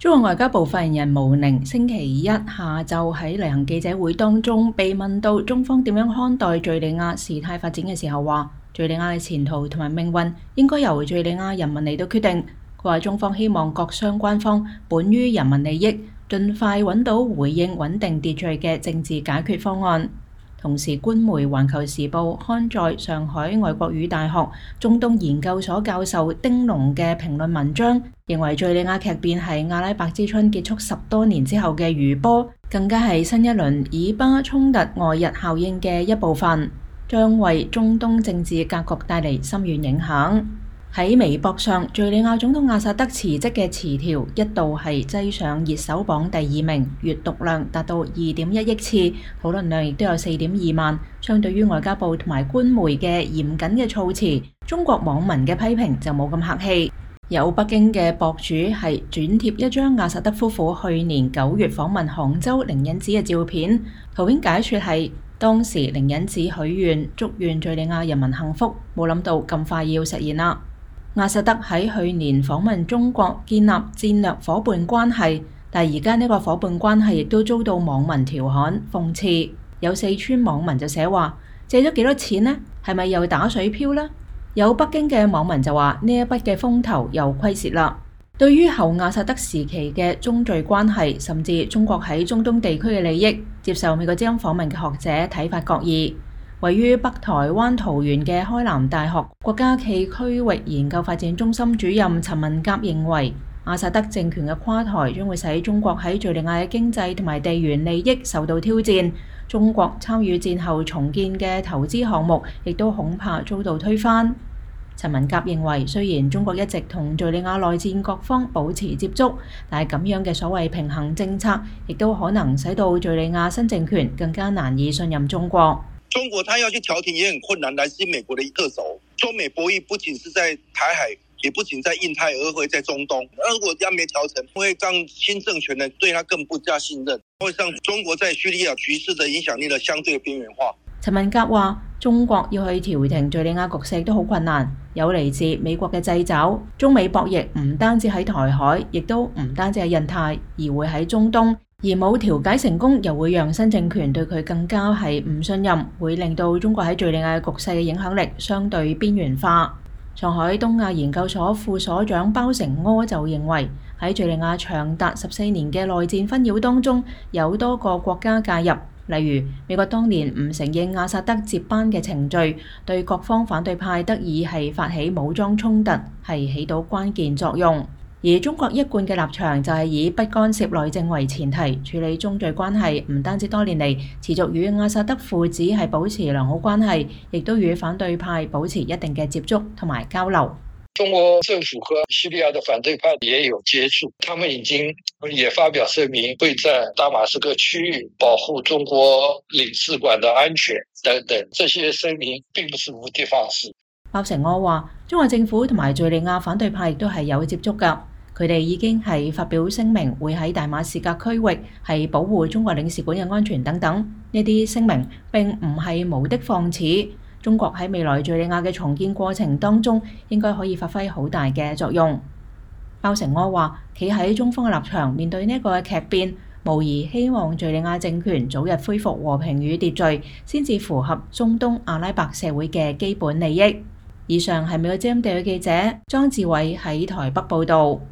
中國外交部發言人毛寧星期一下晝喺例行記者會當中被問到中方點樣看待敘利亞事態發展嘅時候，話敘利亞嘅前途同埋命運應該由敘利亞人民嚟到決定。佢話中方希望各相關方本於人民利益，盡快揾到回應穩定秩序嘅政治解決方案。同時，官媒《環球時報》刊載上海外國語大學中東研究所教授丁龍嘅評論文章，認為敘利亞劇變係阿拉伯之春結束10多年之後嘅餘波，更加係新一輪以巴衝突外溢效應嘅一部分，將為中東政治格局帶嚟深遠影響。喺微博上，敘利亞總統阿薩德辭職嘅詞條一度係擠上熱搜榜第2名，閱讀量達到2.1億次，討論量亦都有4.2萬。相對於外交部同埋官媒嘅嚴謹嘅措辭，中國網民嘅批評就冇咁客氣。有北京嘅博主係轉貼一張阿薩德夫婦去年9月訪問杭州靈隱寺嘅照片，圖片解說係當時靈隱寺許願祝願敘利亞人民幸福，冇諗到咁快要實現啦。阿薩德喺去年訪問中國，建立戰略夥伴關係，但而家呢個夥伴關係亦都遭到網民調侃諷刺。有四川網民就寫話借咗幾多錢呢？係咪又打水漂呢？有北京嘅網民就話呢一筆嘅風頭又虧蝕啦。對於後阿薩德時期嘅中敘關係，甚至中國喺中東地區嘅利益，接受美國之音訪問嘅學者睇法各異。位於北台灣桃園嘅開南大學國家暨區域研究發展中心主任陳文甲認為，阿薩德政權嘅垮台將會使中國喺敘利亞嘅經濟同埋地緣利益受到挑戰，中國參與戰後重建嘅投資項目亦都恐怕遭到推翻。陳文甲認為，雖然中國一直同敘利亞內戰各方保持接觸，但係咁樣嘅所謂平衡政策，亦都可能使到敘利亞新政權更加難以信任中國。 中國他要去調停也很困難，來自美國的特首。中美博弈不僅是在台海，也不僅在印太，而會在中東。如果這樣沒調成，會讓新政權呢對他更不加信任，會讓中國在敘利亞局勢的影響力呢相對邊緣化。 陳文甲話：中國要去調停敘利亞局勢都好困難，有嚟自美國嘅掣肘。中美博弈唔單止喺台海，亦都唔單止喺印太，而會喺中東。而冇調解成功，又會讓新政權對佢更加係唔信任，會令到中國喺敘利亞局勢嘅影響力相對邊緣化。上海東亞研究所副所長包成柯就認為，喺敘利亞長達14年嘅內戰紛擾當中，有多個國家介入，例如美國當年唔承認阿薩德接班嘅程序，對各方反對派得以係發起武裝衝突，係起到關鍵作用。而中國一貫嘅立場就係以不干涉內政為前提，處理中敘關係唔單止多年嚟持續與阿薩德父子係保持良好關係，亦都與反對派保持一定嘅接觸同埋交流。 中國政府和敘利亞的反對派也有接觸，他們已經也發表聲明，會在大馬士革區域保護中國領事館的安全等等，這些聲明並不是無的放矢。 包成柯話，中國政府同埋敘利亞反對派亦都係有接觸㗎。佢哋已經係發表聲明，會喺大馬士革區域係保護中國領事館嘅安全等等。呢啲聲明並唔係無的放矢。中國喺未來敘利亞嘅重建過程當中，應該可以發揮好大嘅作用。包成柯話，企喺中方嘅立場，面對呢一個劇變，無疑希望敘利亞政權早日恢復和平與秩序，先至符合中東阿拉伯社會嘅基本利益。以上係美國之音地區記者莊志偉喺台北報導。